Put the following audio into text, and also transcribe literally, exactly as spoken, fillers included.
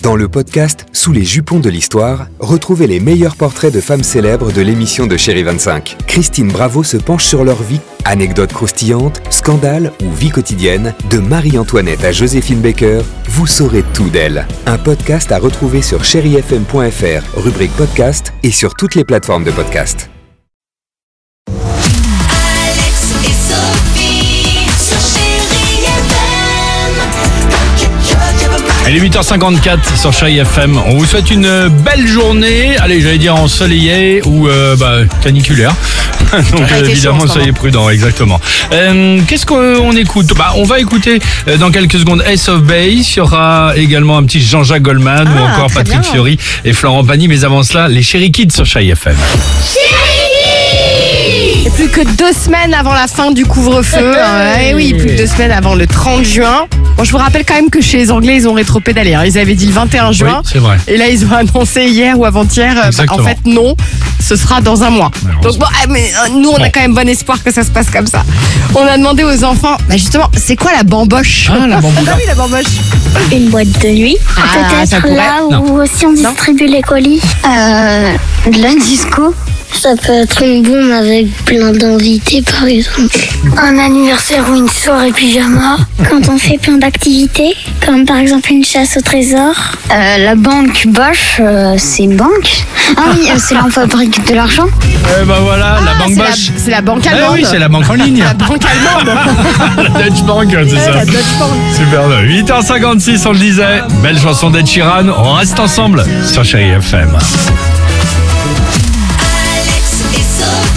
Dans le podcast Sous les jupons de l'histoire, retrouvez les meilleurs portraits de femmes célèbres de l'émission de Chérie vingt-cinq. Christine Bravo se penche sur leur vie, anecdotes croustillantes, scandales ou vie quotidienne, de Marie-Antoinette à Joséphine Baker, vous saurez tout d'elle. Un podcast à retrouver sur chéri f m point f r, rubrique podcast et sur toutes les plateformes de podcast. Il est huit heures cinquante-quatre sur Chérie F M. On vous souhaite une belle journée. Allez, j'allais dire ensoleillée ou euh, bah, caniculaire. Donc euh, évidemment, soyez prudents, exactement. Euh, qu'est-ce qu'on écoute? Bah, on va écouter euh, dans quelques secondes Ace of Base. Il y aura également un petit Jean-Jacques Goldman ah, ou encore Patrick bien. Fiori et Florent Pagny. Mais avant cela, les Chéri Kids sur Chérie F M. Et plus que deux semaines avant la fin du couvre-feu. Et oui, plus que deux semaines avant le trente juin. Bon, je vous rappelle quand même que chez les Anglais, ils ont rétropédalé. Hein. Ils avaient dit le vingt et un juin. Oui, c'est vrai. Et là, ils ont annoncé hier ou avant-hier. Bah, en fait, non, ce sera dans un mois. Donc, bon, mais, euh, nous, on bon. a quand même bon espoir que ça se passe comme ça. On a demandé aux enfants, bah, justement, c'est quoi la bamboche? Ah, la bamboche. Ah oui, la bamboche. Une boîte de nuit. Ah, peut-être là où non. aussi on distribue non. les colis. Euh, de la disco. Ça peut être une bombe avec plein d'invités, par exemple. Un anniversaire ou une soirée pyjama. Quand on fait plein d'activités, comme par exemple une chasse au trésor. Euh, la banque Bosch, euh, c'est une banque. Ah oui, euh, c'est là où on fabrique de l'argent. Eh ben voilà, ah, la banque Bosch. C'est la banque allemande. Eh oui, c'est la banque en ligne. La banque allemande. La Deutsche Bank, c'est ouais, ça. La Deutsche Bank. Super. huit heures cinquante-six, on le disait. Belle chanson d'Ed Sheeran. On reste ensemble sur Chérie F M. Alex et Sophie.